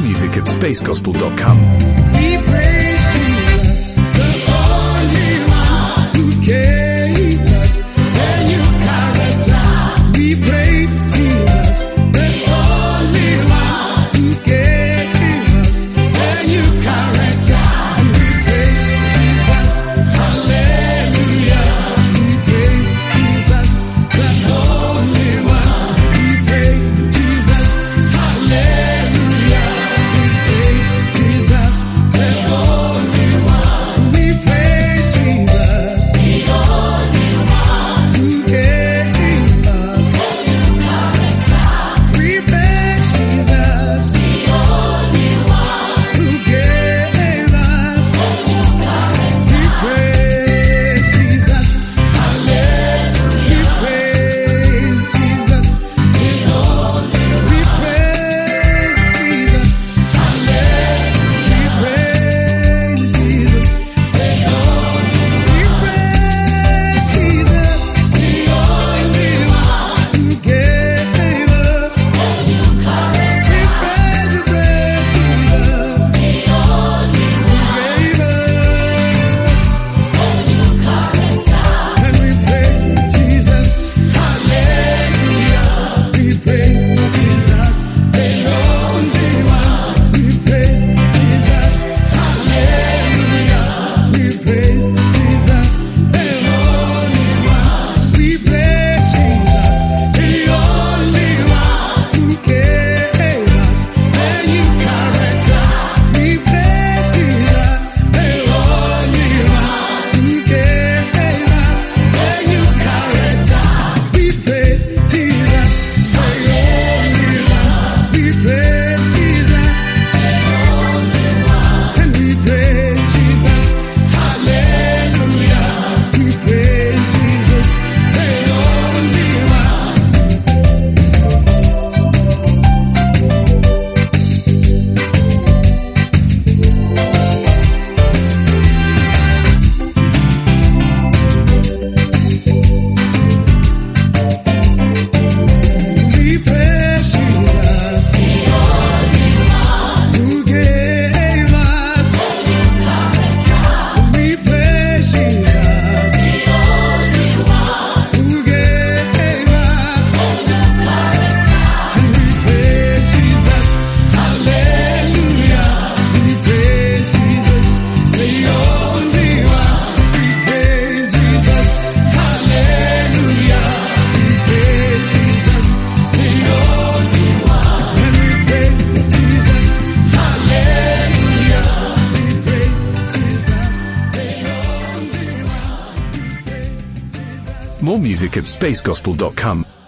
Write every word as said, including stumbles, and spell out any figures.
music at space gospel dot com. We praise Jesus, the only one who gave us a new character. We praise Jesus, the only one who gave us a new character. We praise Jesus, hallelujah. We praise Jesus, the only one. We praise Jesus, hallelujah. We praise Jesus, the only one. We praise Jesus, the only one who gave us a new character. We praise Jesus, the only one who gave us a new character. We praise Jesus, hallelujah. We praise Jesus, the only one. We praise Jesus, hallelujah. We praise Jesus, the only one. We praise Jesus, the only one who gave us a new character. We praise, we praise Jesus, the only one who gave us a new character. And we praise Jesus, hallelujah. We praise Jesus, the only one. We praise Jesus, hallelujah. We praise Jesus, the only one. We praise Jesus, the only one who gave us a new character. We praise Jesus, the only one who gave us a new character. We praise Jesus, the only one. We praise Jesus, the only one. And we praise Jesus, hallelujah. We praise Jesus, the only one. We praise Jesus, the only one who gave us a new character. We praise Jesus, the only one who gave us a new character. And we praise Jesus, hallelujah. We praise Jesus, the only one. We praise Jesus, hallelujah. We praise Jesus, the only one. And we praise Jesus, hallelujah. We praise Jesus, the only one. We praise Jesus. More music at space gospel dot com.